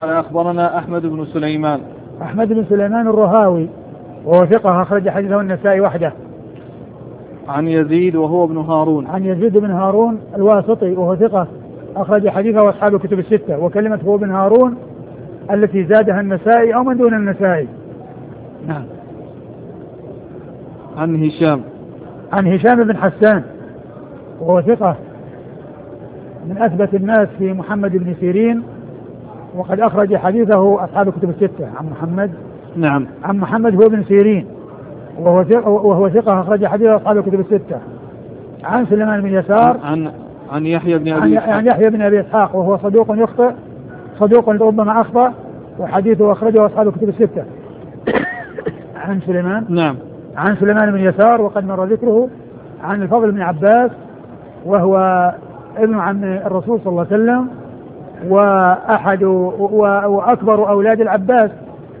أخبرنا أحمد بن سليمان. أحمد بن سليمان الرهاوي وهو ثقة أخرج حديثه النسائي وحده. عن يزيد وهو ابن هارون. عن يزيد بن هارون الواسطي وهو ثقة أخرج حديثه أصحاب الكتب الستة. وكلمة هو ابن هارون التي زادها النسائي أو من دون النسائي. نعم. عن هشام. عن هشام بن حسان وهو ثقة من أثبت الناس في محمد بن سيرين وقد أخرج حديثه أصحاب الكتب الستة. عن محمد. نعم. عن محمد هو بن سيرين وهو ثقة أخرج حديثه أصحاب الكتب الستة. عن سليمان بن يسار. عن يحيى بن أبي إسحاق. عن يحيى بن أبي إسحاق وهو صدوق يخطئ صدوق ربما أخطأ وحديثه أخرجه أصحاب الكتب الستة. عن سليمان. نعم. عن سليمان بن يسار وقد مر ذكره. عن الفضل بن عباس وهو ابن عم الرسول صلى الله عليه وسلم وأحد وأكبر أولاد العباس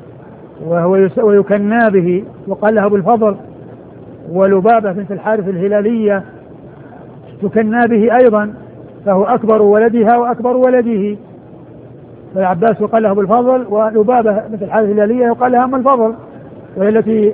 ويكنى به وقال له أبو الفضل. ولبابة بنت الحارث الهلالية تكنى به أيضا فهو أكبر ولدها وأكبر ولده. فالعباس يقال له أبو الفضل ولبابة بنت الحارث الهلالية يقال لها أم الفضل وهي التي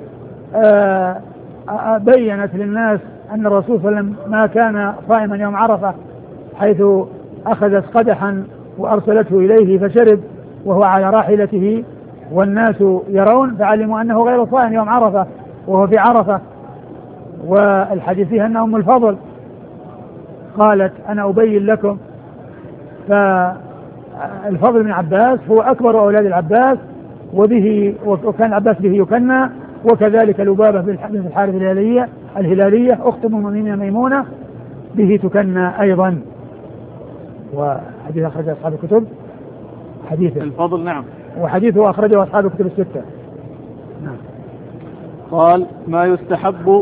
بينت للناس أن الرسول صلى الله عليه وسلم ما كان صائما يوم عرفة حيث أخذت قدحا وأرسلته إليه فشرب وهو على راحلته والناس يرون فعلموا أنه غير صائم يوم عرفة وهو في عرفة. والحديث فيها أن أم الفضل قالت أنا أبين لكم. فالفضل بن عباس هو أكبر أولاد العباس وكان العباس به يكنى وكذلك لبابة بن الحارث الهلالية أخت المؤمنين ميمونة به تكنى أيضا. وحديث أخرجه أصحاب الكتب حديثه الفضل. نعم. وحديثه أخرجه أصحاب الكتب الستة. نعم. قال ما يستحب